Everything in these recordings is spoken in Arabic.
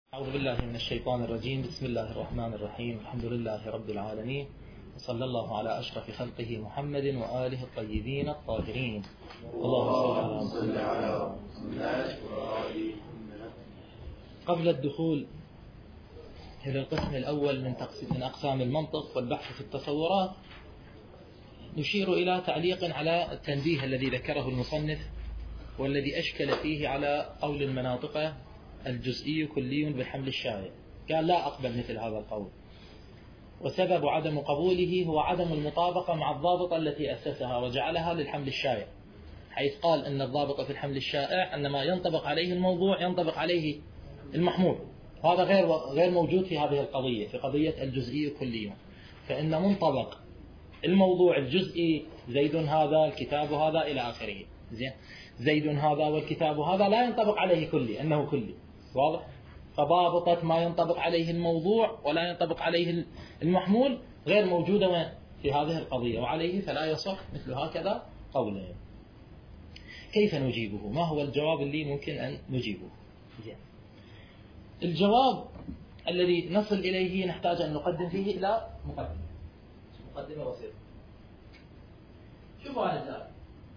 أعوذ بالله من الشيطان الرجيم. بسم الله الرحمن الرحيم. الحمد لله رب العالمين، وصلى الله على أشرف خلقه محمد وآله الطيبين الطاهرين. اللهم صل على محمد. قبل الدخول إلى القسم الأول من أقسام المنطق والبحث في التصورات، نشير إلى تعليق على التنبيه الذي ذكره المصنف والذي أشكل فيه على قول المناطق الجزئي كلي بحمل الشائع. قال لا أقبل مثل هذا القول، وسبب عدم قبوله هو عدم المطابقة مع الضابطة التي أسسها وجعلها للحمل الشائع، حيث قال أن الضابطة في الحمل الشائع أن ما ينطبق عليه الموضوع ينطبق عليه المحمول. هذا غير موجود في هذه القضية، في قضية الجزئي كلي. فإن منطبق الموضوع الجزئي زيد هذا، الكتاب هذا، إلى آخره. زيد هذا والكتاب هذا لا ينطبق عليه كلي، أنه كلي. واضح؟ فضابطة ما ينطبق عليه الموضوع ولا ينطبق عليه المحمول غير موجودة في هذه القضية، وعليه فلا يصح مثل هكذا قولين. كيف نجيبه؟ ما هو الجواب اللي ممكن أن نجيبه؟ الجواب الذي نصل إليه نحتاج أن نقدم فيه إلى مقدمة بسيطة. شوفوا هذا الآن،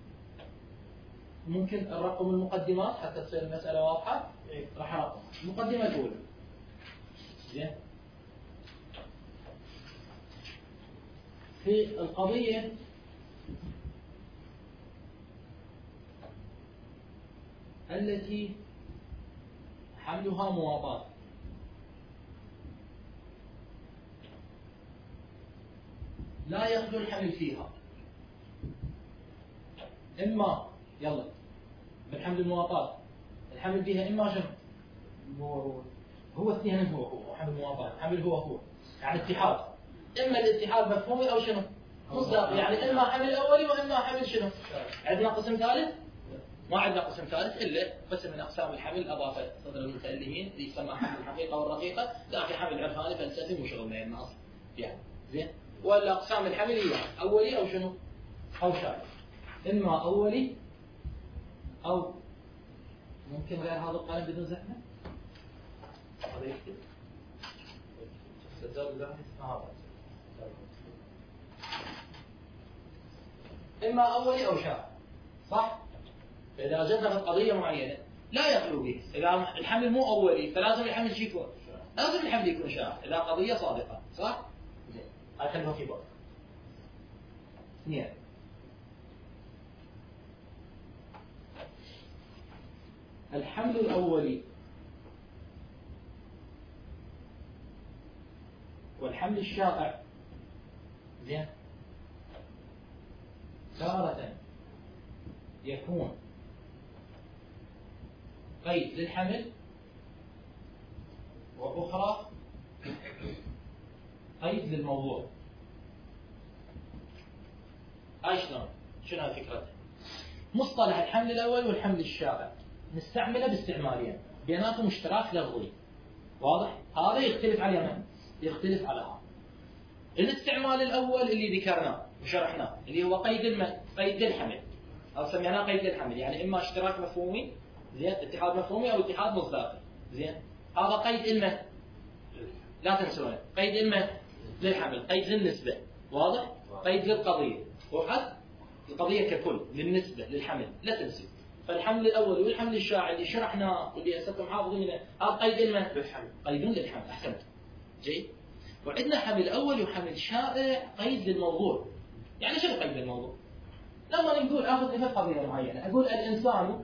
ممكن نرقم المقدمات حتى تصير المسألة واضحة. راح أرقم المقدمة الأولى. زين، في القضية التي حملها مواطاة، لا يخلو الحمل فيها إما يلا بالحمل المواطاة، الحمل فيها إما شنو؟ هو اثنين، هو حمل مواطاة، حمل هو يعني اتحاد. إما الاتحاد مفهومي أو شنو؟ مصداقي، يعني إما حمل أولي وإما حمل شنو؟ عندنا قسم ثالث؟ ما عندنا قسم ثالث إلا قسم من أقسام الحمل أضافه صدر المتألهين اللي يسمى حمل الحقيقة والرقيقة، لكن حمل عرفاني فلسفي وشغل ما الناس يعني. زين، ولا أقسام الحمل هي أولي أو شنو؟ أو شائع. إما أولي أو ممكن غير هذا القلم بدون زحمة. هذا يكتب إما أولي أو شائع، صح؟ فإذا جدنا في قضية معينة لا يخلو به، إذا الحمل مو أولي فلازم الحمل شو يكون؟ لازم الحمل يكون شائع إذا قضية صادقة، صح؟ هاي خلينا في بعض. اثنين، الحمل الأولي والحمل الشائع زين تارة يكون قيد للحمل، وأخرى قيد للموضوع. شنو فكرته؟ مصطلح الحمل الأول والحمل الشائع نستعمله باستعمالين بيناتهم اشتراك لفظي. واضح؟ هذا يختلف على من؟ يختلف على هذا. الاستعمال الأول اللي ذكرناه وشرحناه اللي هو قيد الحمل، أو سميناه قيد الحمل، يعني إما اشتراك مفهومي، زين، اتحاد مفهومي أو اتحاد مصداقي. زين، هذا قيد المه، لا تنسونه، قيد المه للحمل، قيد للنسبة. واضح؟ قيد للقضية، وحد القضية ككل للنسبة للحمل، لا تنسي. فالحمل الأول والحمل الشائع اللي شرحناه واللي أسألكم حافظينه هذا قيد المه للحمل، قيد للحمل. أحسنت، جيد. وعندنا حمل أول وحمل شائع قيد للموضوع. يعني شنو قيد للموضوع؟ لما نقول أخذ مثل قضية معينة، أقول الإنسان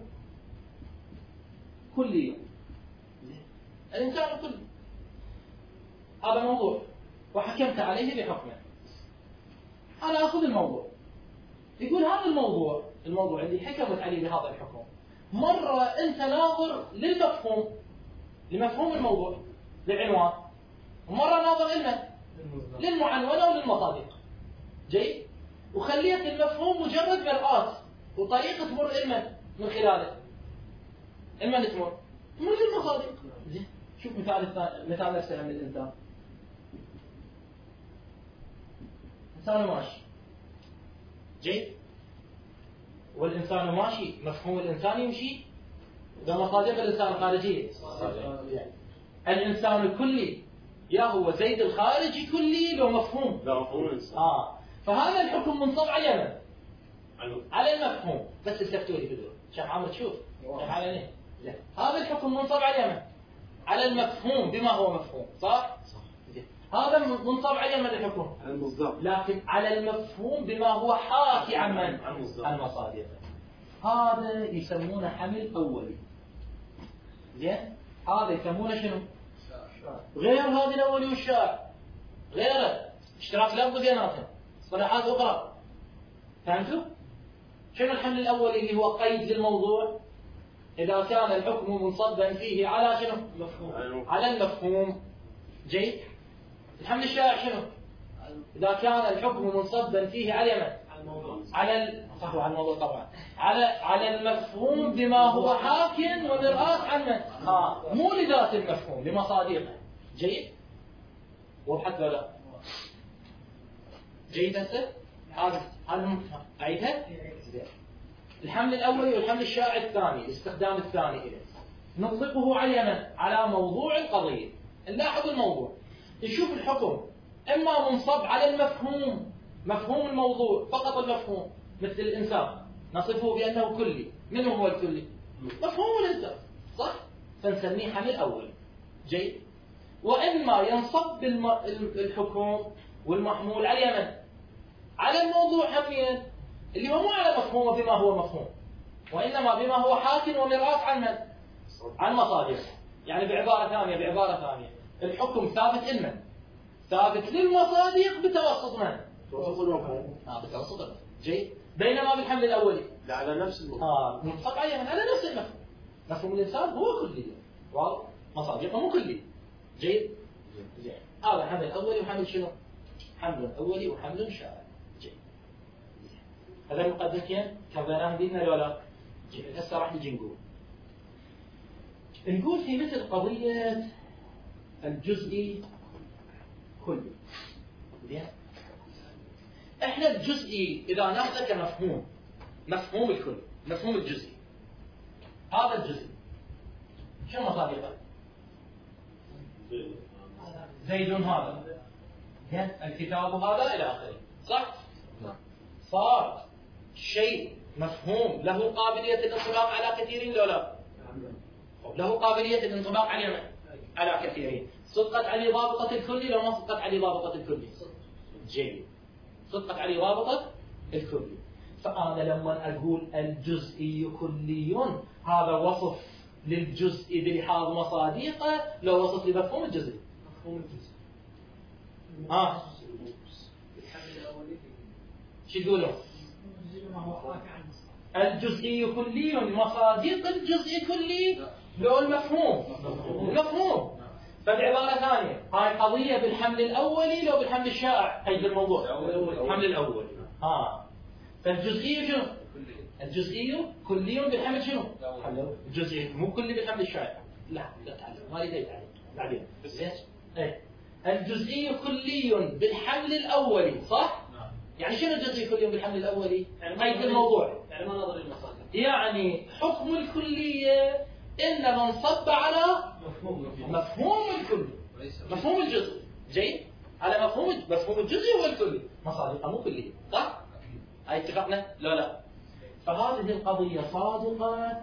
كلي، الإنسان كلي، هذا موضوع وحكمت عليه بحكمه. أنا أخذ الموضوع، يقول هذا الموضوع اللي حكمت عليه بهذا الحكم، مرة أنت ناظر لمفهوم الموضوع للعنوان، ومرة ناظر للمعنونة وللمصادق. جيد؟ وخليت المفهوم مجرد مرآة وطريقة تمر من خلاله. تمر للمصادق. زين، شوف مثال نفسه من الإنسان. إنسان ماشي، جيد، والإنسان ماشي، مفهوم الإنسان يمشي بمصادق الإنسان الخارجية. الإنسان كلي، يا هو زيد الخارجي كلي لو مفهوم؟ لا مفهوم الإنسان. فهذا الحكم منصب على اليمن على المفهوم. بس التفتوا لي بدون شيخ عمرو تشوف شيخ على هذا الحكم منصب على اليمن على المفهوم بما هو مفهوم، صح؟ هذا منصب على اليمن الحكم على المصدر، لكن على المفهوم بما هو حاكي عن من؟ عن المصادر. هذا يسمونه حمل أولي. زين؟ هذا يسمونه شنو؟ غير هذه الأولي والشائع، غيره اشتراك لفظ بيناتهم، اصطلاحات أخرى. فهمتوا؟ شنو الحمل الأولي اللي هو قيد للموضوع؟ إذا كان الحكم منصبا فيه على شنو؟ مفهوم. على المفهوم. جيد؟ الحمل الشائع شنو؟ إذا كان الحكم منصبا فيه على من؟ على صح على الموضوع طبعا. على المفهوم بما هو حاك ومرآة عن من؟ مو لذات المفهوم لمصادقه. جيد؟ وضحت ولا لا؟ جيد هسه؟ هذا أعيدها؟ الحمل الأول والحمل الشائع الثاني، الاستخدام الثاني إليه نطلقه على على موضوع القضية. نلاحظ الموضوع، نشوف الحكم إما منصب على المفهوم، مفهوم الموضوع فقط المفهوم، مثل الإنسان نصفه بأنه كلي. من هو الكلي؟ مفهوم الإنسان، صح؟ فنسميه حمل أول. جيد؟ وإما ينصب الحكم والمحمول على على الموضوع حملين، اللي هو مو على مفهومه بما هو مفهوم، وإنما بما هو حاكم ومرآة عن من؟ عن مصادر. يعني بعبارة ثانية الحكم ثابت لمن؟ ثابت للمصادق بتوسط من؟ توسط المفهوم. بتوسط المفهوم. جيد؟ بينما بالحمل الأولي لا على نفس المفهوم. منطبق على نفس المفهوم. مفهوم الإنسان هو كلي، واضح؟ مصادقه مو كلي. جيد؟ زين. هذا حمل أولي وحمل شنو؟ حمل أولي وحمل شائع. جيد. هذا المقدمتين كررناهم بيدنا ولا لا؟ جيد. هسه راح نجي نقول في مثل قضية الجزئي كلي. زين؟ احنا الجزئي إذا ناخذه كمفهوم، مفهوم الكل، مفهوم الجزئي، هذا الجزئي شو مصادقه؟ زيد هذا، زين؟ الكتاب هذا إلى آخره، صح؟ صار شيء مفهوم له قابلية الانطباق على كثيرين ولا لا؟ له قابلية الانطباق على كثيرين. صدقت عليه ضابطة الكلي لو ما صدقت عليه ضابطة الكلي؟ جيد. صدقت عليه ضابطة الكلي. فأنا لما أقول الجزئي كلي، هذا وصف للجزء بلحاظ مصادقه لو وصف لمفهوم الجزئي. مفهوم الجزئي. شو تقولون؟ الجزئي كلي، مصادق الجزئي كلي لو المفهوم. فبعبارة ثانية هاي قضية بالحمل الأولي لو بالحمل الشائع، قيد الموضوع الحمل الأولي. فالجزئي شنو؟ الجزئي كلي بالحمل شنو؟ الجزئي مو كلي بالحمل الشائع. لا تعلم ما يدري عليه بعدين. الجزئي كلي بالحمل الأولي، صح؟ يعني شنو الجزئي كلي بالحمل الأولي؟ قيد الموضوع، يعني ما نظري المصادر، يعني حكم الكلية إن منصب على مفهوم الكلي، مفهوم الجزء. جيد؟ على مفهوم الجزء هو الكلي، مصادقه مو كلية، صح؟ هاي اتفقنا؟ لا. فهذه القضية صادقة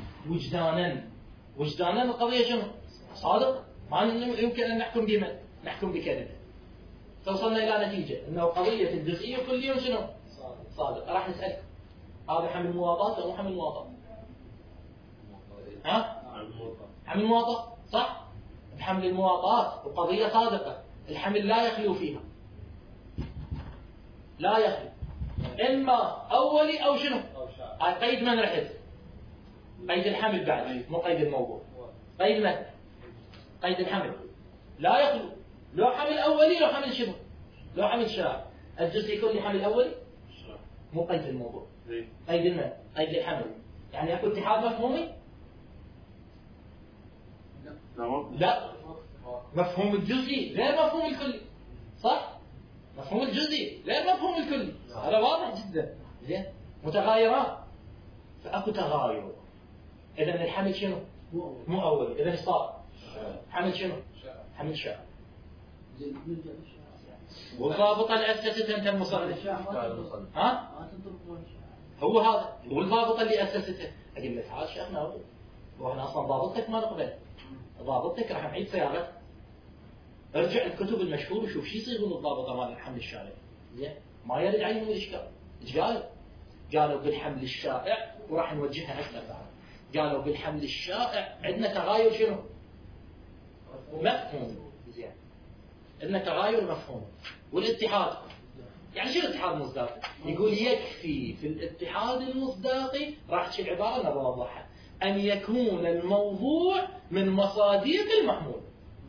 وجدانا القضية شنو؟ صادقة، ما يمكن أن نحكم بكذبه. توصلنا إلى نتيجة أنه قضية الجزئية كلية شنو؟ صادقة. راح نسألك هذا حمل مواطاة أو حمل مواطاة؟ حمل مواطاة، صح؟ بحمل المواطاة وقضية صادقة، الحمل لا يخلو فيها، لا يخلو، إما أولي أو شنو؟ قيد من رحت؟ قيد الحمل بعد، مو قيد الموضوع. قيد من؟ قيد الحمل لا يخلو، لو حمل أولي لو حمل شنو؟ لو حمل شائع. الجزء يكون حمل أولي مو قيد الموضوع، قيد من؟ قيد الحمل. يعني أكو اتحاد مفهومي؟ لا، مفهوم الجزئي غير مفهوم الكلي، صح؟ مفهوم الجزئي غير مفهوم الكلي، هذا واضح جدا. زين؟ متغايران، فأكو تغاير. إذا الحمل شنو؟ مو أولي، إذا صار حمل شنو؟ حمل شائع. والضابط اللي أسسته أنت المصنف. ها؟ هو هذا هو الضابط اللي أسسته. أقول لك هذا شيخنا وإحنا أصلا ضابطك ما نقبل. ضابطك راح نعيد سيارتك. ارجع الكتب المشهور وشوف شو يصيغون الضابطة مال الحمل الشائع. زين؟ ما يرد عليهم الإشكال. إيش قالوا؟ قالوا بالحمل الشائع وراح نوجهها أكثر بعد. قالوا بالحمل الشائع عندنا تغاير شنو؟ مفهوم. زين. عندنا تغاير مفهوم. والاتحاد. يعني شو الاتحاد المصداقي؟ يقول يكفي في الاتحاد المصداقي راح تشيل عبارة أنا بوضحها أن يكون الموضوع من مصادق المحمول.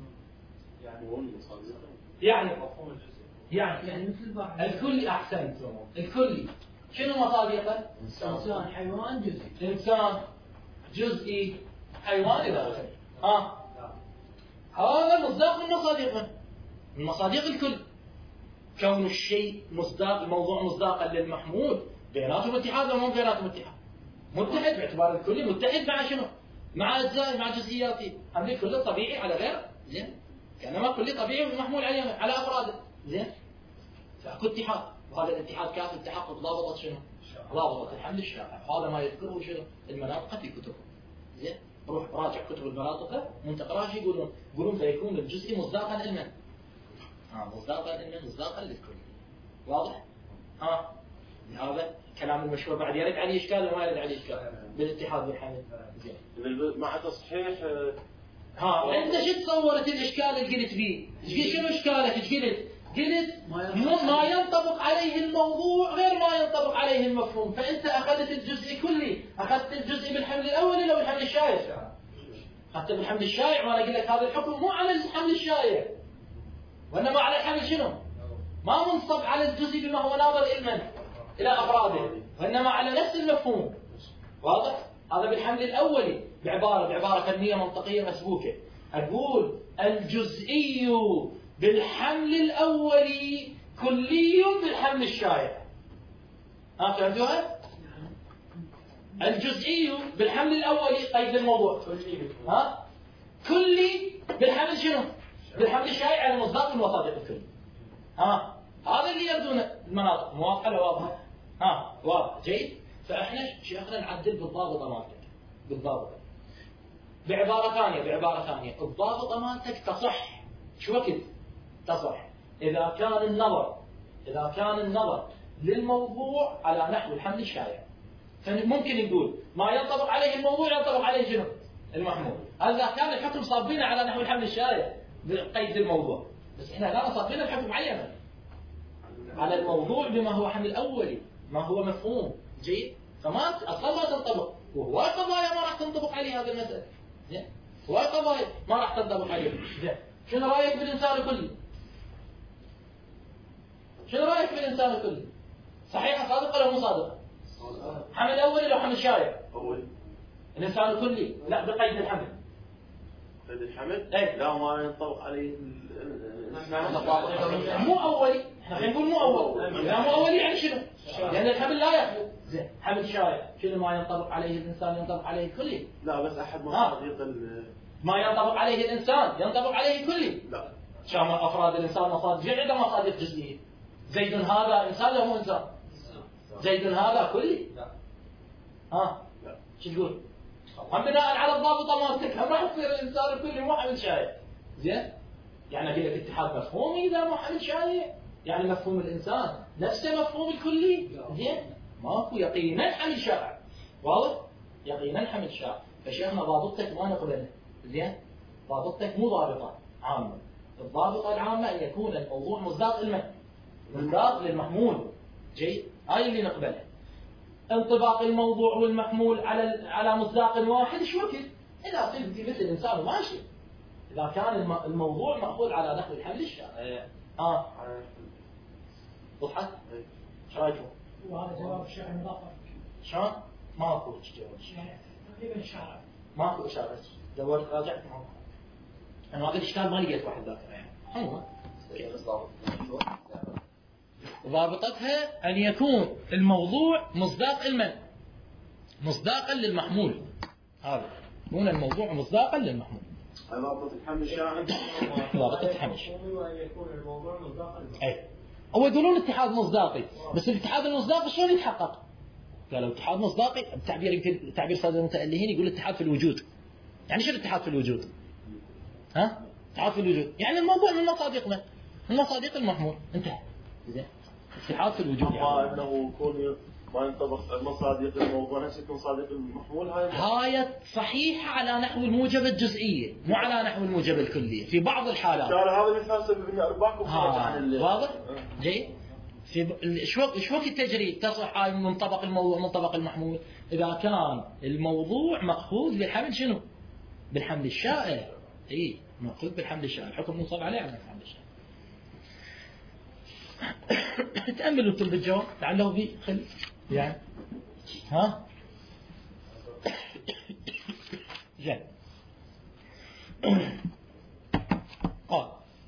يعني مثل الكلي أحسنت. الكلي شنو مصادقه؟ إنسان حيوان جزئي. إنسان جزئي حيوان إلى آخره. هذا مصداق من مصادقه. من مصادق الكل. كون الشيء مصداق الموضوع مصداقا للمحمول بيناتهم اتحاد ولا مو بيناتهم اتحاد؟ متحد باعتبار الكلي متحد مع شنو؟ مع أجزاء مع جزئياته. حمل الكلي طبيعي على غيره. زين؟ كانما كلي طبيعي محمول على أفراده. زين؟ فاكو اتحاد وهذا الاتحاد كافي التحقق ضابطة شنو؟ ضابطة الحمل الشائع. هذا ما يذكره شنو؟ المناطق في كتبهم. زين؟ روح راجع كتب المناطق وانت تقرا يقولون فيكون الجزء مصداقا لمن؟ مصداقا لمن؟ مصداقا للكل. واضح؟ هذا كلام المشهور بعد يرد عليه اشكال وما يرد عليه اشكال بالاتحاد بالحمل. زين. مع تصحيح انت شو تصورت الاشكال اللي قلت فيه؟ شنو اشكالك؟ ايش قلت؟ قلت ما ينطبق عليه الموضوع غير ما ينطبق عليه المفهوم. فانت اخذت الجزء كلي، اخذت الجزء بالحمل الاول ولا بالحمل الشائع؟ اخذت بالحمل الشائع وانا اقول لك هذا الحكم مو على الحمل الشائع وانما على الحمل شنو؟ ما منصب على الجزء بما هو ناظر الى افراده وانما على نفس المفهوم. واضح؟ هذا بالحمل الاولي بعباره فنيه منطقيه مسبوكه. اقول الجزئي بالحمل الأولي كلي بالحمل الشائع. فهمتوها؟ الجزئي بالحمل الأولي قيد الموضوع. كلي بالحمل شنو؟ بالحمل الشائع على مصداق المصادق الكلي. هذا اللي يبدون المناطق موافقة ولا واضحة؟ واضح جيد. فاحنا شيخنا نعدل بالضابطة مالتك. بالضابطة. بعبارة ثانية الضابطة مالتك تصح. شو وقت؟ تصح إذا كان النظر للموضوع على نحو الحمل الشائع. فممكن نقول ما ينطبق عليه الموضوع ينطبق عليه شنو؟ المحمول. هذا كان الحكم صابينه على نحو الحمل الشائع بقيد الموضوع. بس احنا لا صابينه الحكم عينا على الموضوع بما هو حمل أولي ما هو مفهوم. جيد؟ فما أصلا ما تنطبق. وهو قضايا ما راح تنطبق عليه هذا المسألة. هو قضايا ما راح تنطبق عليه. شنو رأيك بالإنسان الكلي؟ شنو رأيك بالإنسان الكلي؟ صحيحة صادقة ولا مو صادقة؟ حمل أولي ولا حمل شائع؟ أولي. الإنسان الكلي لا بقيد الحمل. قيد الحمل؟ إيه؟ لا ما ينطبق عليه مو أولي. احنا نقول مو أول. لا مو أولي يعني شنو؟ لأن الحمل لا يخلو. زين حمل شائع شنو ما ينطبق عليه الإنسان ينطبق عليه الكلي؟ لا بس أحد مصادق ما ينطبق عليه الإنسان ينطبق عليه الكلي. لا. شامل أفراد الإنسان مصادق جميع مصادق جزئية. زيد هذا إنسان ولا مو إنسان؟ زيد هذا كلي؟ لا. لا. شو تقول؟ هم بناء على الضابطة مالتك هم راح يصير الإنسان الكلي مو حمل شائع. زين؟ يعني أقول لك اتحاد مفهومي إذا مو حمل شائع. يعني مفهوم الإنسان نفسه مفهوم الكلي. زين؟ ماكو يقينا حمل شائع. واضح؟ يقينا حمل شائع. فشيخنا ضابطتك ما نقبلها. زين؟ ضابطتك مو ضابطة عامة. الضابطة العامة أن يكون الموضوع مصداق مصداق للمحمول. جيد؟ هاي اللي نقبلها. انطباق الموضوع والمحمول على مصداق واحد شو وقت؟ إذا صرت مثل الإنسان ماشي. إذا كان الموضوع مأخوذ على نحو الحمل الشائع. وضحت؟ ايش رايكم؟ وهذا جواب الشيخ المضافر. شلون؟ ماكو جواب. تقريبا إشارة. ماكو إشارة. دورت راجعت معه. أنا ما قلت إشكال ما لقيت واحد ذاكرة يعني. عموما. ضابطتها أن يكون الموضوع مصداق المن مصداقا للمحمول. هذا يكون الموضوع مصداقا للمحمول. ضابط الحمل الشاعر ضابط الحمل. أن يكون الموضوع مصداقا. أي هو يقولون اتحاد مصداقي، بس الاتحاد المصداقي شلون يتحقق؟ قالوا اتحاد مصداقي التعبير يمكن تعبير صدر المتألهين يقول اتحاد في الوجود. يعني شو الاتحاد في الوجود؟ ها؟ اتحاد في الوجود يعني الموضوع من مصادقنا، من مصادق المحمول، انتهى. زين اتحاد في الوجود يعني انه يكون ما ينطبق مصادق الموضوع نفسه يكون صادق المحمول. هاي صحيحة على نحو الموجب الجزئية مو على نحو الموجب الكلية في بعض الحالات. هذا مثال سبب اني ارباكم عن واضح؟ جيد. في شو وقت التجريد تصح هاي منطبق الموضوع منطبق المحمول؟ إذا كان الموضوع مأخوذ بالحمل شنو؟ بالحمل الشائع. اي مأخوذ بالحمل الشائع، الحكم منصب عليه على الحمل الشائع. تأملوا انتم بالجواب لعله في خل يعني ها زين. قال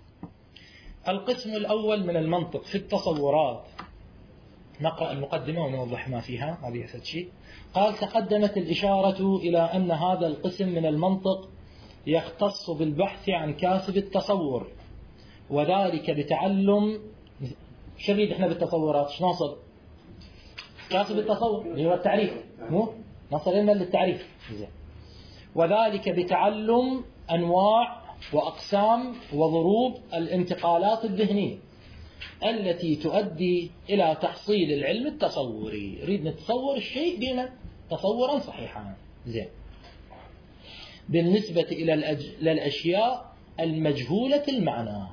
القسم الأول من المنطق في التصورات، نقرأ المقدمة ونوضح ما فيها، هذه أسد شيء. قال تقدمت الإشارة إلى أن هذا القسم من المنطق يختص بالبحث عن كاسب التصور، وذلك بتعلم شريد احنا بالتصورات ايش نوصل؟ كاسب التصور اللي هو التعريف، مو نصل لنا للتعريف. زين. وذلك بتعلم أنواع وأقسام وضروب الانتقالات الذهنية التي تؤدي إلى تحصيل العلم التصوري. نريد نتصور الشيء بما تصورا صحيحا. زين. بالنسبة إلى الأشياء المجهولة المعنى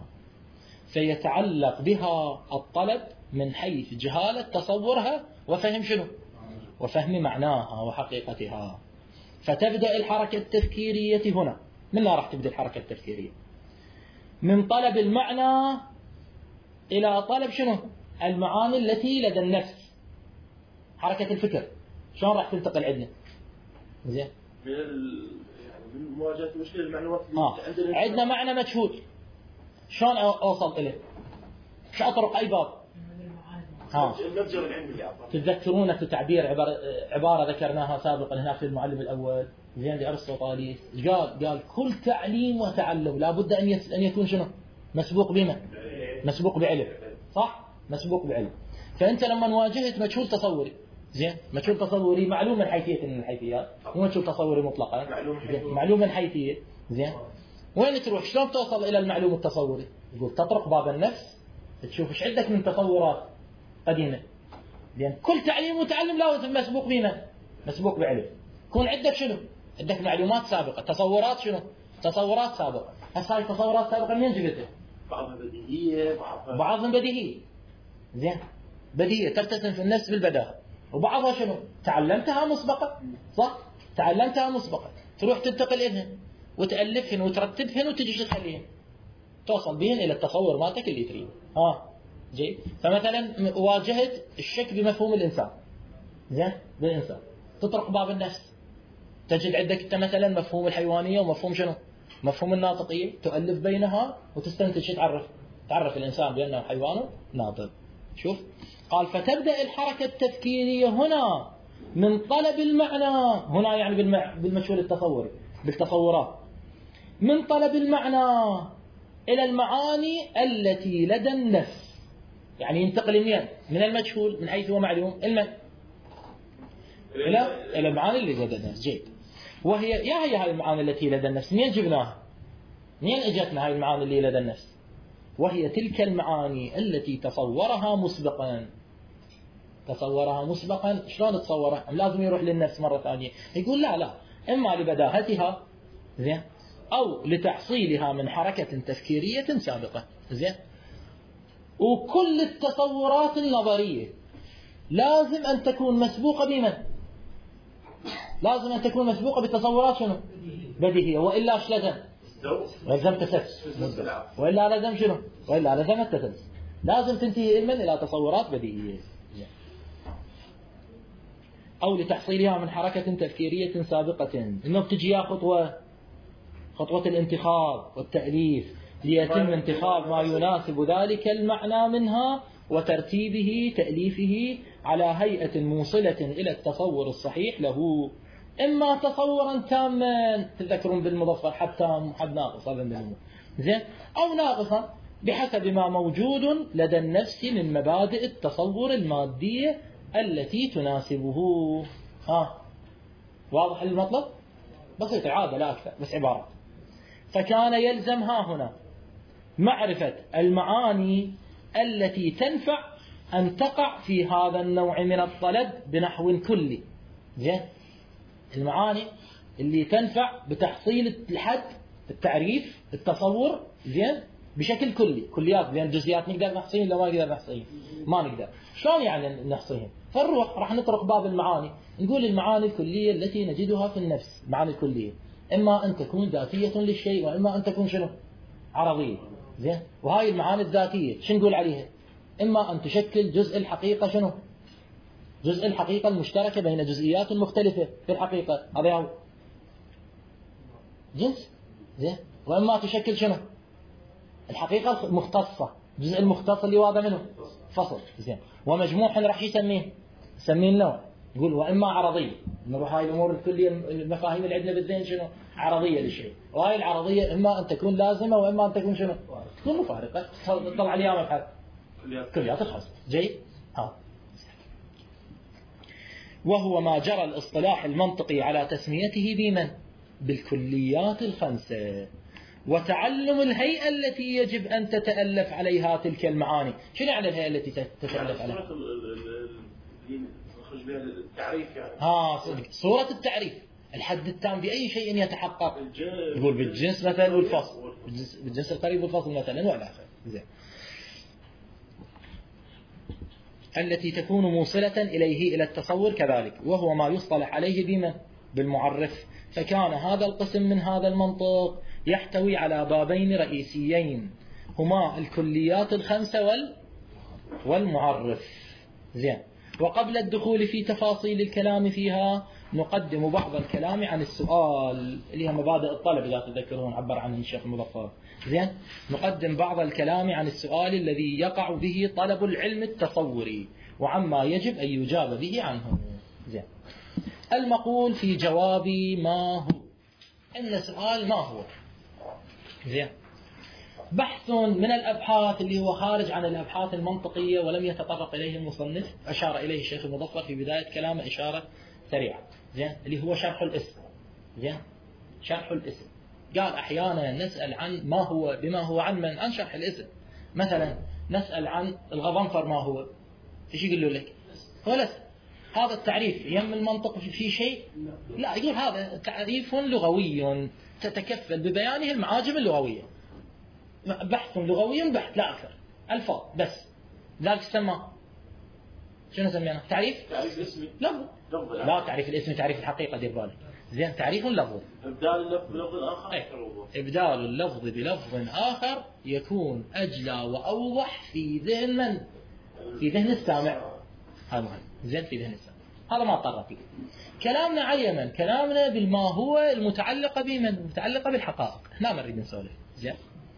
فيتعلق بها الطلب من حيث جهالة تصورها وفهم شنو؟ وفهم معناها وحقيقتها. فتبدأ الحركة التفكيرية هنا. من لا راح تبدأ الحركة التفكيرية؟ من طلب المعنى إلى طلب شنو؟ المعاني التي لدى النفس. حركة الفكر شلون راح تنتقل عندنا؟ زين. من مواجهة مشكلة المعلومات عندنا معنى مجهول، شلون أوصل إليه؟ شو أطرق أي باب؟ المتجر العلمي. تتذكرون في تعبير عبارة ذكرناها سابقا هناك في المعلم الأول زين لأرسطوطاليس، قال كل تعليم وتعلم لابد أن يكون شنو؟ مسبوق بما؟ مسبوق بعلم. صح؟ مسبوق بعلم. فأنت لما واجهت مجهول تصوري، زين، مجهول تصوري معلوم من حيثية من الحيثيات، مو مجهول تصوري مطلقا، معلوم من حيثية، زين. وين تروح؟ شلون توصل إلى المعلوم التصوري؟ يقول تطرق باب النفس تشوف ايش عندك من تصورات قديمة. لأن كل تعليم وتعلم لازم مسبوق بما؟ مسبوق بعلم. يكون عندك شنو؟ عندك معلومات سابقة، تصورات شنو؟ تصورات سابقة. هسه هاي التصورات سابقة منين جبتها؟ بعضها بديهية، بعضها بديهية. زين، بديهية ترتسم في النفس بالبداهة، وبعضها شنو؟ تعلمتها مسبقا، صح؟ تعلمتها مسبقا، تروح تنتقل إذن وتألفهن وترتبهن وتجي تخليهن، توصل بهن إلى التصور مالتك اللي تريد. جيد. فمثلا واجهت الشك بمفهوم الإنسان، زين، بالإنسان تطرق باب النفس تجد عندك أنت مثلا مفهوم الحيوانية ومفهوم شنو؟ مفهوم الناطقية، تؤلف بينها وتستنتج شو تعرف الإنسان بأنه حيوان ناطق. شوف قال فتبدأ الحركة التفكيرية هنا من طلب المعنى، هنا يعني بالمجهول التصوري، بالتصورات، من طلب المعنى إلى المعاني التي لدى النفس. يعني ينتقل من المجهول من حيث هو معلوم إلى المعاني اللي لدى النفس. جيد. وهي هي هاي المعاني التي لدى النفس منين جبناها؟ منين اجتنا هاي المعاني اللي لدى النفس؟ وهي تلك المعاني التي تصورها مسبقا. شلون تصورها؟ لازم يروح للنفس مرة ثانية يقول لا إما لبداهتها، زين، أو لتحصيلها من حركة تفكيرية سابقة، زين. وكل التصورات النظرية لازم أن تكون مسبوقة بمن؟ لازم أن تكون مسبوقة بتصورات شنو؟ بديهية. وإلا ايش لازم تسلسل، وإلا لازم شنو؟ وإلا لازم التسلسل. لازم تنتهي علما إلى تصورات بديهية، أو لتحصيلها من حركة تفكيرية سابقة. إنه بتجي خطوة الانتخاب والتأليف ليتم انتخاب ما يناسب ذلك المعنى منها وترتيبه تأليفه على هيئة موصلة إلى التصور الصحيح له إما تصورا تاما، تذكرون بالمظفر حد تام حد ناقص، هذا زين، أو ناقصا بحسب ما موجود لدى النفس من مبادئ التصور المادية التي تناسبه. واضح المطلب؟ بسيط، عادة لا أكثر، بس عبارة. فكان يلزم هنا معرفة المعاني التي تنفع أن تقع في هذا النوع من الطلب بنحو كلي. زين، المعاني اللي تنفع بتحصيل الحد، التعريف، التصور، زين، بشكل كلي، كليات، لأن الجزئيات نقدر نحصيهم ولا ما نقدر نحصيهم؟ ما نقدر. شلون يعني نحصيهم؟ فنروح راح نطرق باب المعاني، نقول المعاني الكلية التي نجدها في النفس، المعاني الكلية إما أن تكون ذاتية للشيء، وإما أن تكون شنو؟ عرضية. زين، وهاي المعاني الذاتية شو نقول عليها؟ إما أن تشكل جزء الحقيقة، شنو؟ جزء الحقيقة المشتركة بين جزئيات مختلفة في الحقيقة، هذا هو جنس. زين، وإما تشكل شنو؟ الحقيقة المختصة، جزء المختص اللي واضح منه فصل. زين، ومجموع راح يسميه النوع. يقول وإما عرضية، نروح هاي الأمور الكلية، المفاهيم اللي عندنا بالذهن شنو؟ عرضية للشيء، وهاي العرضية إما أن تكون لازمة وإما أن تكون شنو؟ تكون مفارقة، تطلع لي إياها مبحث كليات الحصر. جيد. وهو ما جرى الاصطلاح المنطقي على تسميته بمن؟ بالكليات الخمسة، وتعلم الهيئة التي يجب أن تتألف عليها تلك المعاني. شنو يعني الهيئة التي تتألف عليها؟ التعريف يعني. صورة التعريف، الحد التام بأي شيء يتحقق. يقول بالجنس مثلا والفصل، بالجنس القريب والفصل مثلا ولا آخر. زين، التي تكون موصلة إليه إلى التصور كذلك، وهو ما يصطلح عليه بما؟ بالمعرف. فكان هذا القسم من هذا المنطق يحتوي على بابين رئيسيين، هما الكليات الخمسة والمعرف. زين، وقبل الدخول في تفاصيل الكلام فيها نقدم بعض الكلام عن السؤال اللي هي مبادئ الطلب، إذا تذكرون عبر عنه الشيخ المظفر. زين، نقدم بعض الكلام عن السؤال الذي يقع به طلب العلم التصوري وعما يجب أن يجاب به عنه. زين، المقول في جواب ما هو، إن سؤال ما هو. زين، بحث من الأبحاث اللي هو خارج عن الأبحاث المنطقية ولم يتطرق إليه المصنف، أشار إليه الشيخ المظفر في بداية كلامه إشارة سريعة. زين، اللي هو شرح الاسم. زين، شرح الاسم، قال أحيانا نسأل عن ما هو بما هو عن من؟ عن شرح الاسم. مثلا نسأل عن الغضنفر ما هو، ايش يقول لك؟ هو الاسم. هذا التعريف يم المنطق في شيء؟ لا، يقول هذا تعريف لغوي تتكفل ببيانه المعاجم اللغوية، بحث لغوي بحث لا أكثر، ألفاظ بس. ذلك سمى شنو سمينا؟ تعريف اسمي، لفظ. لا، تعريف الاسم تعريف الحقيقة، دير بالك. زين، تعريف لفظ، إبدال اللفظ بلفظ آخر. إبدال اللفظ بلفظ آخر يكون أجلى وأوضح في ذهن من؟ في ذهن السامع. هذا مهم. زين، في ذهن السامع، هذا ما طرق له. كلامنا على من؟ كلامنا بالما هو المتعلقة بمن؟ المتعلقة بالحقائق. هنا ما نريد نسولف. زين،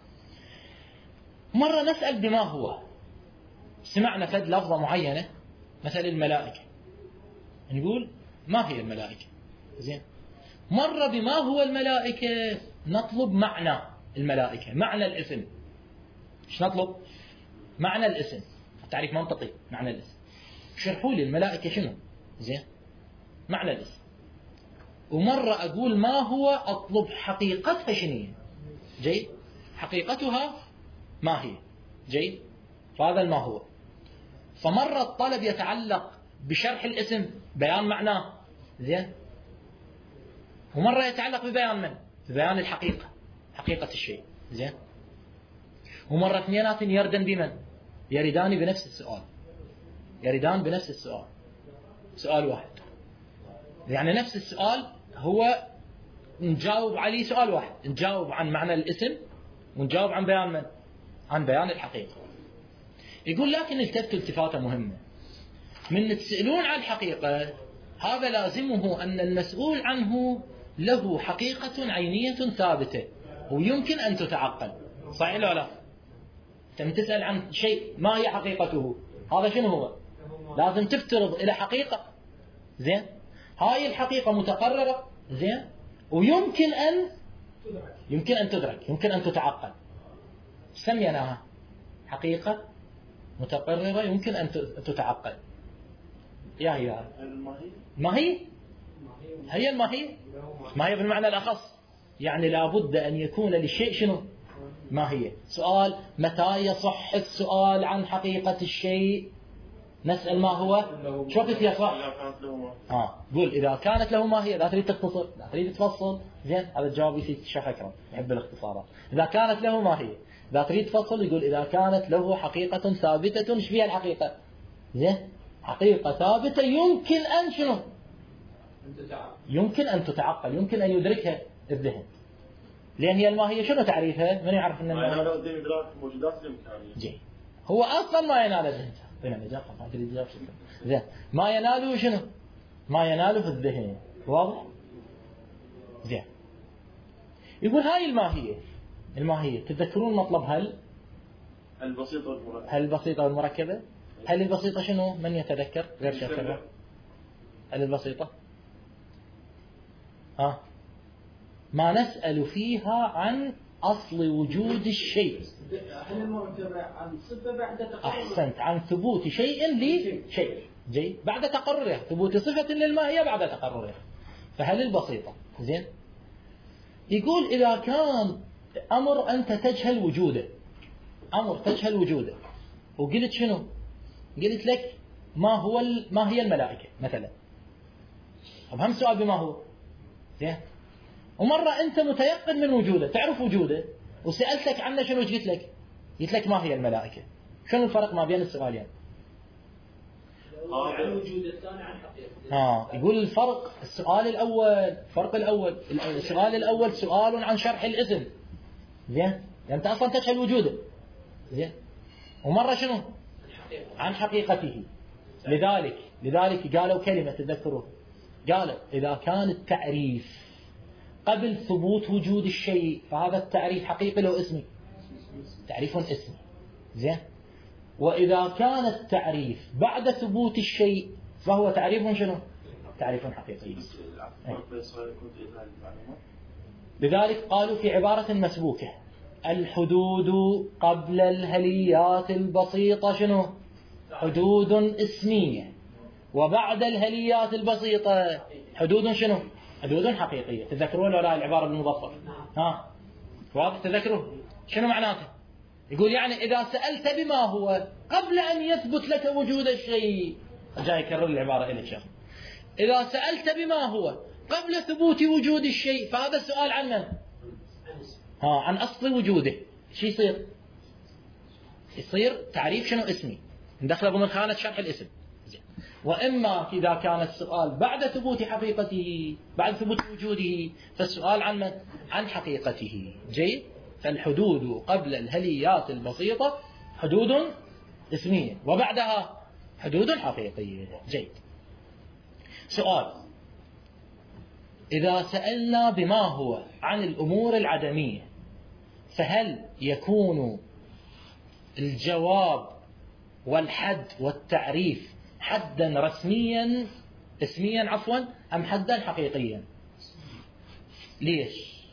مرة نسأل بما هو، سمعنا فد لفظة معينة مثل الملائكة، نقول ما هي الملائكة. زين، مرة بما هو الملائكة نطلب معنى الملائكة، معنى الاسم. ايش نطلب؟ معنى الاسم، تعريف منطقي معنى الاسم. شرحوا لي الملائكة شنو. زين، معنى الاسم. ومرة أقول ما هو، أطلب حقيقتها شنو. جيد، حقيقتها ما هي. جيد، فهذا ما هو. فمرة الطلب يتعلق بشرح الاسم، بيان معناه. زين، ومرة يتعلق ببيان من؟ ببيان الحقيقة، حقيقة الشيء. زين، ومرة اثنينات يردن بمن؟ يردان بنفس السؤال، يردان بنفس السؤال، سؤال واحد. يعني نفس السؤال هو نجاوب عليه سؤال واحد، نجاوب عن معنى الاسم ونجاوب عن بيان من؟ عن بيان الحقيقة. يقول لكن التفتوا التفاتة مهمة، من تسألون عن الحقيقة هذا لازمه أن المسؤول عنه له حقيقة عينية ثابتة ويمكن أن تتعقل. صحيح ولا لا؟ أنت تسأل عن شيء ما هي حقيقته، هذا شنو هو؟ لازم تفترض إلى حقيقة. زين، هاي الحقيقة متقررة زين، ويمكن أن تدرك، يمكن أن تتعقل. سميناها حقيقة متقررة يمكن أن تتعقل. يا هي ما هي الماهية بالمعنى الأخص، يعني لابد أن يكون للشيء شنو ماهية. سؤال: متى يصح السؤال عن حقيقة الشيء؟ نسأل ما هو، شو قلت يا صح؟ قول إذا كانت له ماهية. لا تريد تختصر، لا تريد تفصل، زين هذا الجواب يصير الشيخ أكرم يحب الاختصارات. إذا كانت له ماهية، إذا تريد تفصل يقول إذا كانت له حقيقة ثابتة. ايش فيها الحقيقة؟ زين حقيقة ثابتة يمكن أن شنو؟ يمكن أن تتعقل، يمكن أن يدركها الذهن. لأن هي الماهية شنو تعريفها؟ من يعرف أن الماهية موجودات الإمكانية. جي هو أصلا ما ينال الذهن. زين ما يناله شنو؟ ما يناله في الذهن. واضح؟ زين يقول هاي الماهية تتذكرون مطلب هل البسيطة والمركبة. هل البسيطة شنو؟ من يتذكر غير شيخ كذا؟ هل البسيطة ما نسأل فيها عن أصل وجود الشيء. أحسنت، عن ثبوت شيء لشيء. جيد، بعد تقرره، ثبوت صفة للماهية بعد تقرره. فهل البسيطة زين. يقول إذا كان أمر أنت تجهل وجوده، وقلت شنو؟ قلت لك ما هي الملائكة مثلا. طب هم سؤال بما هو زين، ومرة أنت متيقن من وجوده، تعرف وجوده، وسألتك عنه شنو قلت لك؟ قلت لك ما هي الملائكة. شنو الفرق ما بين السؤالين؟ عن وجود الثاني عن حقيقته. يقول الفرق، السؤال الأول سؤال عن شرح الاسم زين، يعني أنت أصلا تجهل وجوده زين، ومرة شنو؟ عن حقيقته. لذلك قالوا كلمة تذكروه، قالوا إذا كان التعريف قبل ثبوت وجود الشيء فهذا التعريف حقيقي لو اسمي، تعريف اسمي زين، وإذا كان التعريف بعد ثبوت الشيء فهو تعريف شنو؟ تعريف حقيقي. لذلك قالوا في عبارة مسبوكة: الحدود قبل الهليات البسيطة شنو؟ حدود اسمية، وبعد الهليات البسيطة حدود شنو؟ حدود حقيقية. تذكرون ولا العبارة بالمظفر؟ واضح؟ تذكروا شنو معناته؟ يقول يعني إذا سألت بما هو قبل أن يثبت لك وجود الشيء، جاي يكرر العبارة إلى شيخ، إذا سألت بما هو قبل ثبوت وجود الشيء فهذا السؤال عن من؟ عن أصل وجوده. شو يصير تعريف شنو اسمي، ندخله ضمن خانة شرح الاسم. وإما إذا كان السؤال بعد ثبوت حقيقته، بعد ثبوت وجوده، فالسؤال عن من؟ عن حقيقته. جيد. فالحدود قبل الهليات البسيطة حدود اسمية، وبعدها حدود حقيقية. جيد. سؤال: إذا سألنا بما هو عن الأمور العدمية فهل يكون الجواب والحد والتعريف حدا رسميا اسميا أم حدا حقيقيا؟ ليش؟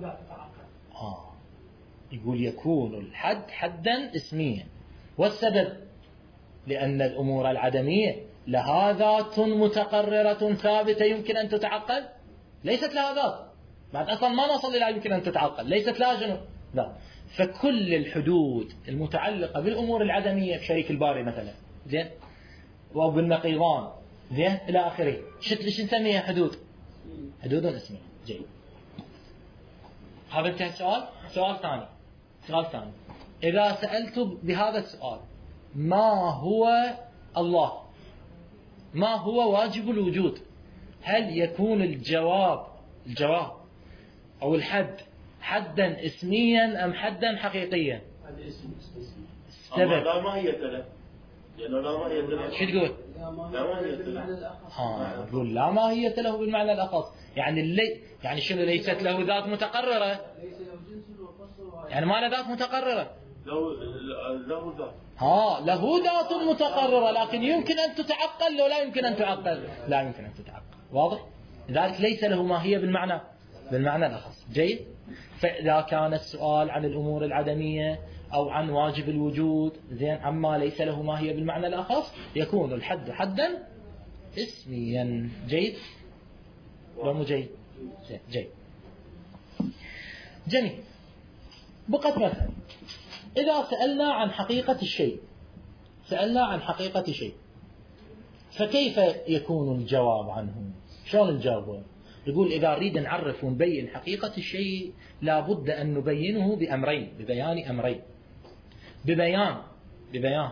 يقول يكون الحد حدا اسميا، والسبب لأن الأمور العدمية لها ذات متقررة ثابتة يمكن أن تتعقل، ليست لها ذات، بعد أصلا ما نصل إلى يمكن أن تتعقل، ليست لها شنو؟ لا. فكل الحدود المتعلقة بالأمور العدمية بشريك الباري مثلا زين، وبالنقيضان زين إلى آخره، ليش نسميها حدود اسمية. جيد. هذا انتهى السؤال. سؤال ثاني: إذا سألت بهذا السؤال ما هو الله، ما هو واجب الوجود، هل يكون الجواب أو الحد حدا اسميا أم حدا حقيقيا؟ السبب لا ماهية له، لأنه لا ماهية له. شو تقول؟ لا ماهية له. تقول لا ماهية له بالمعنى الأخص، يعني شنو؟ ليست له ذات متقررة، يعني ما له ذات متقررة. له ذات. له ذات متقررة، لكن يمكن أن تتعقل لو لا يمكن أن تعقل. لا يمكن أن تتعقل. واضح؟ لذلك ليس له ماهية بالمعنى الأخص. جيد. فإذا كان السؤال عن الأمور العدمية أو عن واجب الوجود زين عما ليس له ماهية بالمعنى الأخص يكون الحد حدا اسميا. جيد ولا مو جيد؟ جيد. جميل. بقت مثلا إذا سألنا عن حقيقة الشيء فكيف يكون الجواب عنه؟ شلون الجواب؟ يقول إذا نريد نعرف ونبين حقيقة الشيء لابد أن نبينه ببيان أمرين. ببيان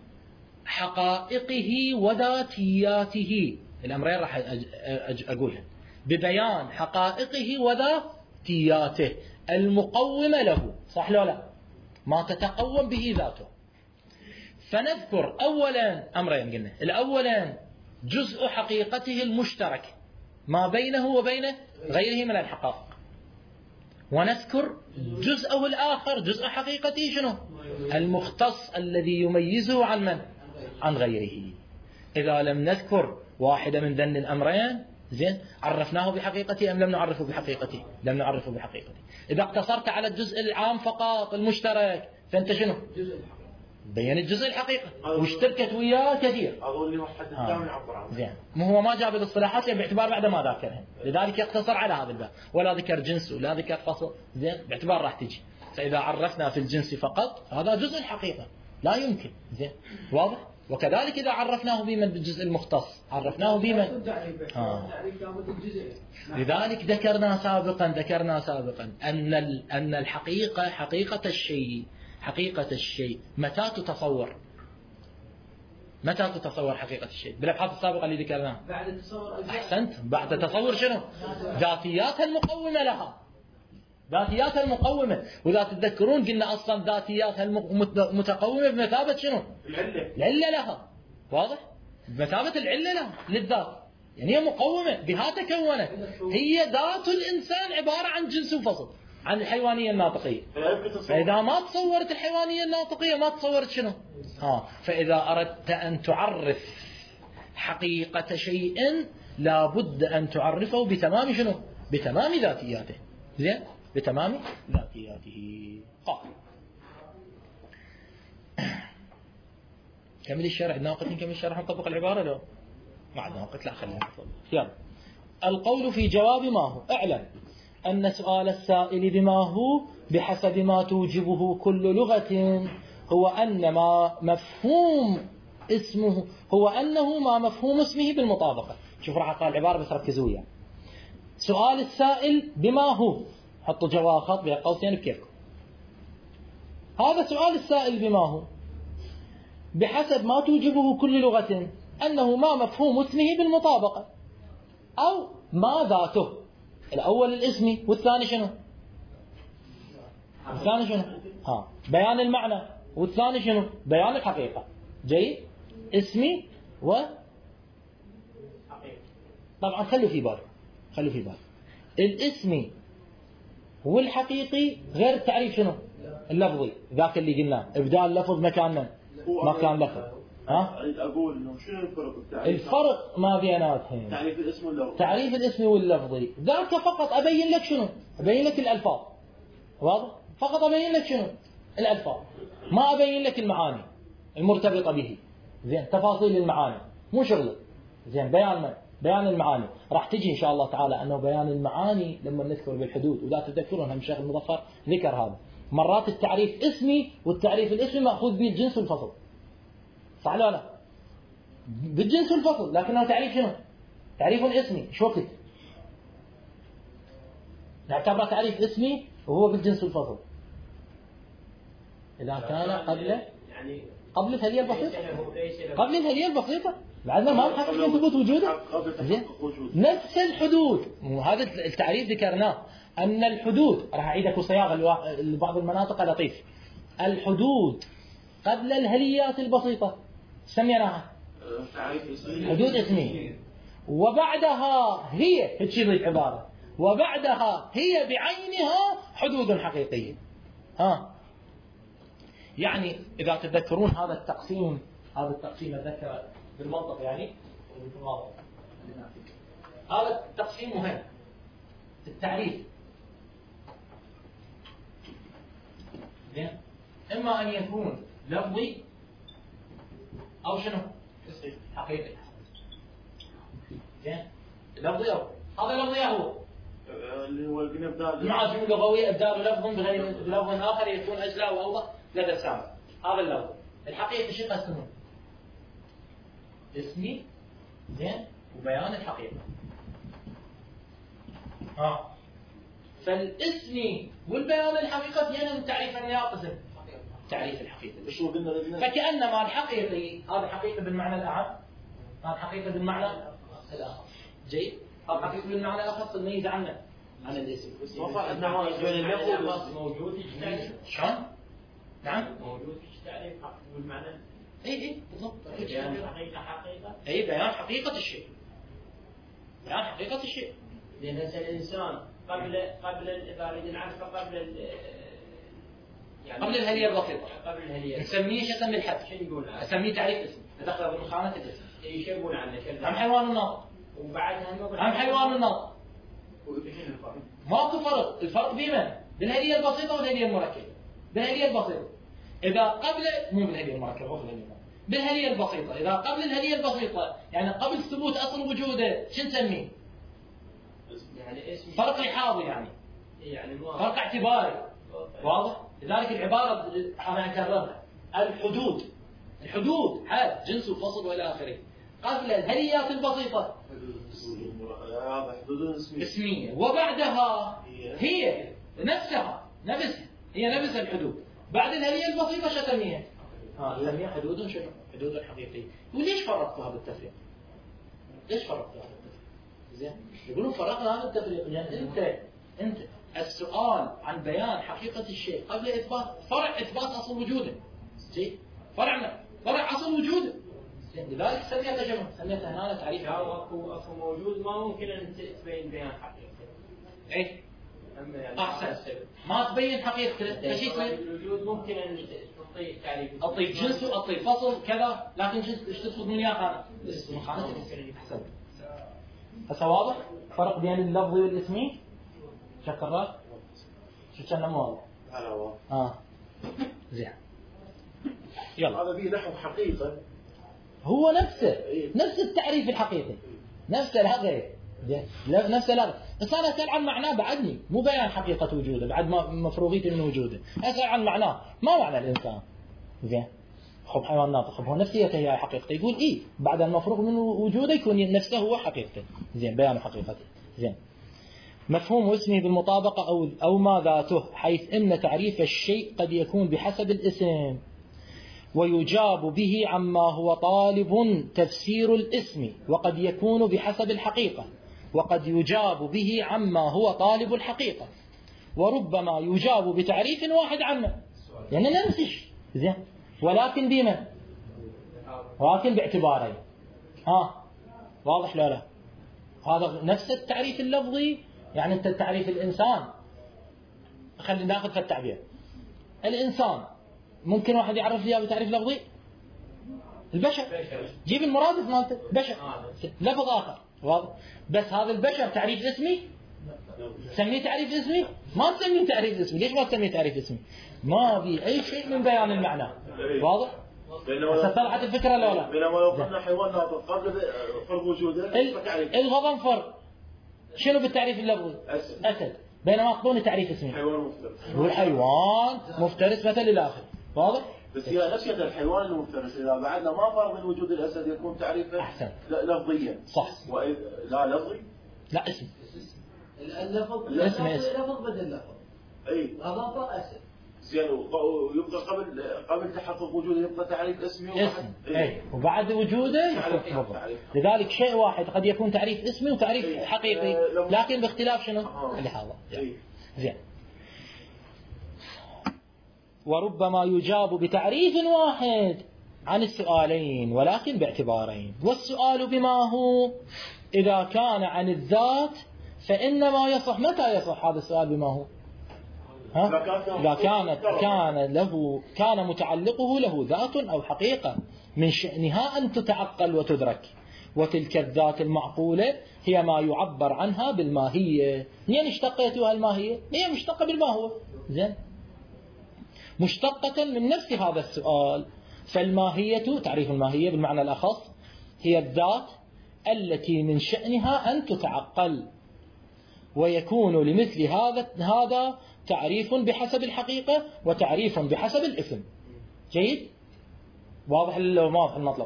حقائقه وذاتياته. الأمرين راح أقولها. ببيان حقائقه وذاتياته المقومة له، صح لو لا؟ ما تتقوم به ذاته. فنذكر أولا أمرين قلنا. الأولا جزء حقيقته المشترك ما بينه وبين غيره من الحقائق، ونذكر جزءه الآخر جزء حقيقته شنو؟ المختص الذي يميزه عن من؟ عن غيره. إذا لم نذكر واحدة من ذن الأمرين زين عرفناه بحقيقته أم لم نعرفه بحقيقته؟ لم نعرفه بحقيقته. إذا اقتصرت على الجزء العام فقط المشترك فأنت شنو؟ بين الجزء الحقيقة واشتركت وياه كثير. أظن له حد الثاني عبر عنه. زين. هو ما جاب الاصطلاحات باعتبار بعد ما ذاكرها، لذلك يقتصر على هذا الباب، ولا ذكر جنس ولا ذكر فصل. زين باعتبار راح تجي. فإذا عرفنا في الجنس فقط هذا جزء الحقيقة لا يمكن. زين واضح؟ وكذلك إذا عرفناه بمن بالجزء المختص عرفناه بمن. لذلك ذكرنا سابقا أن الحقيقة حقيقة الشيء متى تتصور حقيقة الشيء؟ بالأبحاث السابقة اللي ذكرناها بعد التصور. أحسنت. بعد التصور شنو؟ ذاتياتها المقومة لها. ذاتياتها المقومة. وإذا تتذكرون قلنا أصلا ذاتياتها المتقومة بمثابة شنو؟ العلة لها. واضح؟ بمثابة العلة لها للذات. يعني هي مقومة بها تكونت. هي ذات الإنسان عبارة عن جنس وفصل عن الحيوانية الناطقية. فإذا ما تصورت الحيوانية الناطقية ما تصورت شنو؟ فإذا أردت أن تعرف حقيقة شيء لابد أن تعرفه بتمام شنو؟ بتمام ذاتياته. زين؟ بتمام ذاتياته. كمل الشرح. عندنا وقت نكمل الشرح نطبق العبارة لو ما عندنا وقت؟ لا خلينا نطبق. يلا. القول في جواب ما هو. اعلم أن سؤال السائل بما هو بحسب ما توجبه كل لغة هو أنه ما مفهوم اسمه بالمطابقة. شوف راح أقرأ العبارة بس ركزوا يعني. سؤال السائل بما هو، حطوا جواب خط بين قوسين بكيفكم. هذا سؤال السائل بما هو بحسب ما توجبه كل لغة أنه ما مفهوم اسمه بالمطابقة، أو ما ذاته. الأول الاسمي والثاني شنو؟ بيان المعنى، والثاني شنو؟ بيان الحقيقة. جيد. اسمي و طبعا خلوا في بالك الاسمي والحقيقي غير التعريف شنو؟ اللفظي ذاك اللي قلناه ابدال لفظ مكان لفظ. أريد أقول إنه شنو الفرق ما بيناتهم؟ تعريف الاسم واللفظي ذاك فقط أبين لك شنو؟ أبين لك الألفاظ. واضح؟ فقط أبين لك شنو؟ الألفاظ، ما أبين لك المعاني المرتبطة به. زين تفاصيل المعاني مو شغله. زين بيان المعاني راح تجي إن شاء الله تعالى أنه بيان المعاني لما نذكر بالحدود. ولا تذكرون هم الشيخ المظفر ذكر هذا مرات التعريف اسمي والتعريف الاسمي مأخوذ به الجنس والفصل، صح لا لا؟ بالجنس والفصل، لكنه تعريف شنو؟ تعريف اسمي. شو وقت نعتبره تعريف اسمي وهو بالجنس والفصل؟ إذا كان قبل الهدية البسيطة بعدنا ما نحقق ثبوت وجوده. نفس الحدود. وهذا التعريف ذكرناه أن الحدود راح أعيدك صياغة لبعض المناطق لطيف. الحدود قبل الهليات البسيطة سميناها حدود اسمية، وبعدها هي تشير العبارة وبعدها هي بعينها حدود حقيقية. يعني إذا تذكرون هذا التقسيم أتذكر بالمنطق يعني هذا التقسيم مهم. التعريف زين إما أن يكون لفظي أو شنو؟ حقيقي. زين لفظي أو هذا لفظي هو اللي هو البناء المعاجم اللغوية إبدال لفظ بلفظ آخر يكون أجلى وأوضح لدى السامع. هذا اللفظ. الحقيقي شو قسمه؟ اسمي زين وبيان الحقيقة. فالاسمي والبيان الحقيقة يعني من تعريف الناقص تعريف الحقيقة. شو قلنا؟ فكأنما الحقيقي هذا حقيقة بالمعنى الأعم، هذا حقيقة بالمعنى الأخص. جيد؟ هذا حقيقة بالمعنى الأخص تميز عنه عن الاسم. ما فعل أنه اللفظ موجود في التعريف. شلون؟ نعم موجود في التعريف والمعنى. اي بالضبط. بيان حقيقة. اي بيان حقيقة الشيء. بيان حقيقة الشيء. لأن الإنسان قبل إذا أريد نعرفه يعني قبل الهلية البسيطة. قبل الهلية. نسميه شو اسميه الحد؟ شو يقول؟ اسميه تعريف اسم. ندخله ضمن خانة الاسم. اي شو يقول عنه؟ هم حيوان الناطق. وبعدها هم حيوان الناطق. وشنو الفرق؟ ماكو فرق، الفرق بمن؟ بالهلية البسيطة والهلية المركبة. بالهلية البسيطة إذا قبل مو بالهلية المركبة هو بالهلية البسيطة إذا قبل الهلية البسيطة يعني قبل ثبوت أصل وجوده شو نسميه؟ يعني اسم فرق لحاظي يعني فرق اعتباري. واضح؟ لذلك العبارة أنا أكررها الحدود حد جنس وفصل وإلى آخره قبل الهليات البسيطة حدود اسمية وبعدها هي نفسها هي نفس الحدود. بعد الهلية البسيطة شو تسميها؟ تسميها حدود شنو؟ حدود الحقيقية. وليش فرقتها بالتفريق؟ ليش فرقتها بالتفريق؟ زين يقولون فرقنا هذا التفريق لأن أنت السؤال عن بيان حقيقة الشيء قبل إثبات فرع إثبات أصل وجوده. زين فرع أصل وجوده. لذلك سميتها شنو؟ سميتها هنا تعريف. أكو موجود ما ممكن أن تبين بيان حقيقته. إيه أحسن ما تبين حقيقته فشي الوجود ممكن أن تعطي تعريف. أعطيك جنس وأعطيك فصل كذا لكن جنس إيش تدخل من وياه خانة؟ من خانة الاسم. أحسن. هسه واضح فرق بين اللفظي والاسمي؟ شكرا شو كان مو واضح؟ لا واضح. زين يلا هذا فيه نحو حقيقة هو نفس التعريف الحقيقي نفس الهغي نفس الهغي بس أنا أسأل عن معناه بعدني مو بيان حقيقة وجوده بعد ما مفروغيتي من وجوده أسأل عن معناه ما معنى الإنسان زين خب حيوان ناطق هو نفسيته هي حقيقته يقول إيه بعد المفروغ من وجوده يكون نفسه هو حقيقته زين بيان حقيقته زين مفهوم اسمه بالمطابقة أو ما ذاته حيث إن تعريف الشيء قد يكون بحسب الاسم ويجاب به عما هو طالب تفسير الاسم وقد يكون بحسب الحقيقة وقد يجاب به عما هو طالب الحقيقة وربما يجاب بتعريف واحد عنه يعني ننسش زين ولكن بما ولكن باعتبارين واضح لا هذا نفس التعريف اللفظي يعني انت تعريف الإنسان خلينا ناخذ في التعبير الإنسان ممكن واحد يعرف لي بتعريف لفظي البشر جيب المرادف مالته بشر لفظ آخر واضح بس هذا البشر تعريف اسمي تسميه تعريف اسمي ما تسميه تعريف اسمي ليش ما تسميه تعريف اسمي ما في أي شيء من بيان المعنى واضح طلعت الفكرة لا لا بينما لو قلنا حيوان ناطق قبل فرق وجوده الغضنفر شنو بالتعريف اللفظي أسد بينما أقولون تعريف اسمي حيوان مفترس والحيوان مفترس مثل الآخر واضح بس هي نفسية الحيوان المفترس إذا بعدنا ما فرق من وجود الأسد يكون تعريفه أحسن لفظيا صح لا لفظي لا اسم اللفظ لفظ بدل لفظ أي أضاف أسد زين ويبقى قبل تحقق وجوده يبقى تعريف اسمي اسم وبعد وجوده لذلك شيء واحد قد يكون تعريف اسمي وتعريف حقيقي لكن باختلاف شنو اللي هذا زين وربما يجاب بتعريف واحد عن السؤالين ولكن باعتبارين والسؤال بما هو إذا كان عن الذات فإنما يصح متى يصح هذا السؤال بما هو إذا كان متعلقه له ذات أو حقيقة من شأنها أن تتعقل وتدرك وتلك الذات المعقولة هي ما يعبر عنها بالماهية. منين اشتقيتها الماهية؟ هي مشتقة بالماهو، زين، مشتقة من نفس هذا السؤال. فالماهية، تعريف الماهية بالمعنى الأخص، هي الذات التي من شأنها أن تتعقل، ويكون لمثل هذا تعريف بحسب الحقيقة وتعريف بحسب الاسم. جيد؟ واضح ولا ما واضح المطلب؟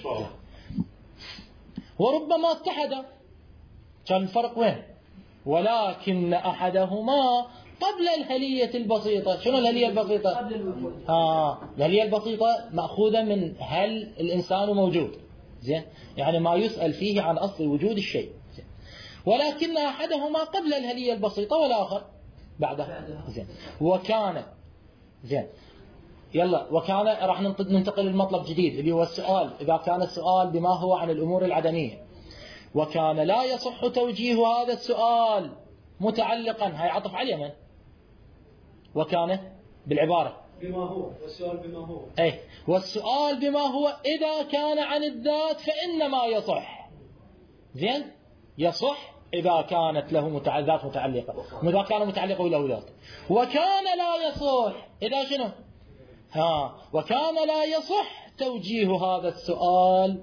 وربما اتحدا، كان الفرق وين؟ ولكن أحدهما قبل الهلية البسيطة. شنو الهلية البسيطة؟ الهلية البسيطة مأخوذة من هل الإنسان موجود، زين، يعني ما يسأل فيه عن أصل وجود الشيء، زين. ولكن أحدهما قبل الهلية البسيطة والآخر بعدها، زين. وكان، زين، يلا، وكان راح ننتقل للمطلب جديد اللي هو السؤال. إذا كان السؤال بما هو عن الأمور العدمية، وكان لا يصح توجيه هذا السؤال متعلقا، هاي عطف على اليمن، وكان بالعبارة بما هو، والسؤال بما هو، أي، والسؤال بما هو إذا كان عن الذات فإنما يصح، زين، يصح إذا كانت له ذات متعلقة، إذا كان متعلقة له ذات. وكان لا يصح إذا شنو؟ وكان لا يصح توجيه هذا السؤال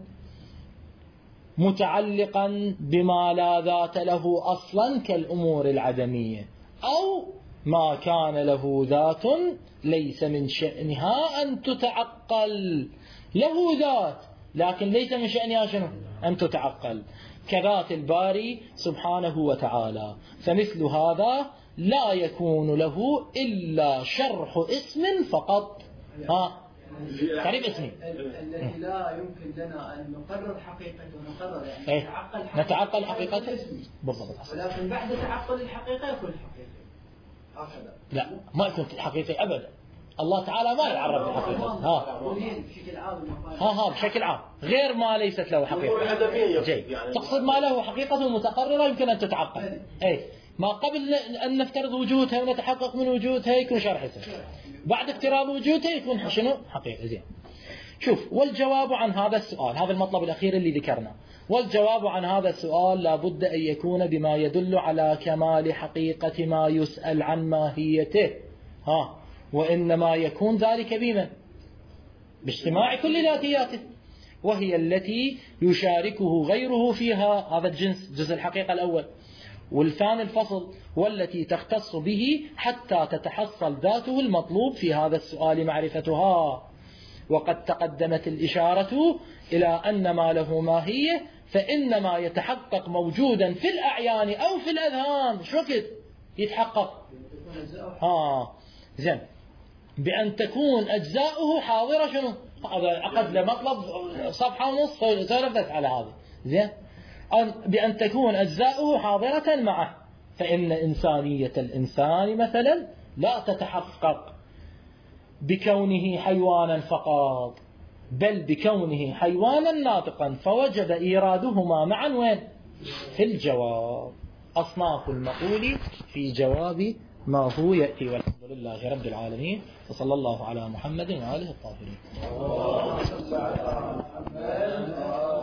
متعلقا بما لا ذات له أصلا كالأمور العدمية، أو ما كان له ذات ليس من شأنها أن تتعقل. له ذات لكن ليس من شأنها شنو؟ أن تتعقل، كذات الباري سبحانه وتعالى. فمثل هذا لا يكون له إلا شرح اسم فقط. تعريف اسمي الذي لا يمكن لنا أن نقرر حقيقته، نقرر يعني نتعقل حقيقته بالضبط، ولكن بعد تعقل الحقيقة يكون حقيقي هكذا. لا، ما يكون حقيقي أبدا. الله تعالى ما يعرف بالحقيقة. بشكل عام، بشكل عام، غير ما ليست له حقيقة. تقصد ما له حقيقة متقررة يمكن أن تتعقل. أي، ما قبل أن نفترض وجودها ونتحقق من وجودها يكون شرح اسم، بعد افتراض وجودها يكون شنو؟ حقيقة. زين، شوف، والجواب عن هذا السؤال، هذا المطلب الأخير اللي ذكرنا، والجواب عن هذا السؤال لابد أن يكون بما يدل على كمال حقيقة ما يسأل عن ماهيته، وإنما يكون ذلك بمن؟ باجتماع كل ذاتياته، وهي التي يشاركه غيره فيها. هذا الجنس، جزء الحقيقة الأول. والثاني الفصل، والتي تختص به حتى تتحصل ذاته المطلوب في هذا السؤال معرفتها. وقد تقدمت الإشارة إلى أن ما له ماهية فإنما يتحقق موجودا في الأعيان أو في الأذهان. شو وقت يتحقق؟ زين، بأن تكون أجزاؤه حاضرة. شنو هذا؟ عقد لمطلب صفحة ونص سولفت على هذا. زين، بأن تكون أجزاؤه حاضرة معه، فإن إنسانية الإنسان مثلا لا تتحقق بكونه حيوانا فقط، بل بكونه حيوانا ناطقا، فوجب إيرادهما معا وين؟ في الجواب. أصناف المقول في جواب ما هو يأتي. والحمد لله رب العالمين، وصلى الله على محمد وآله الطاهرين.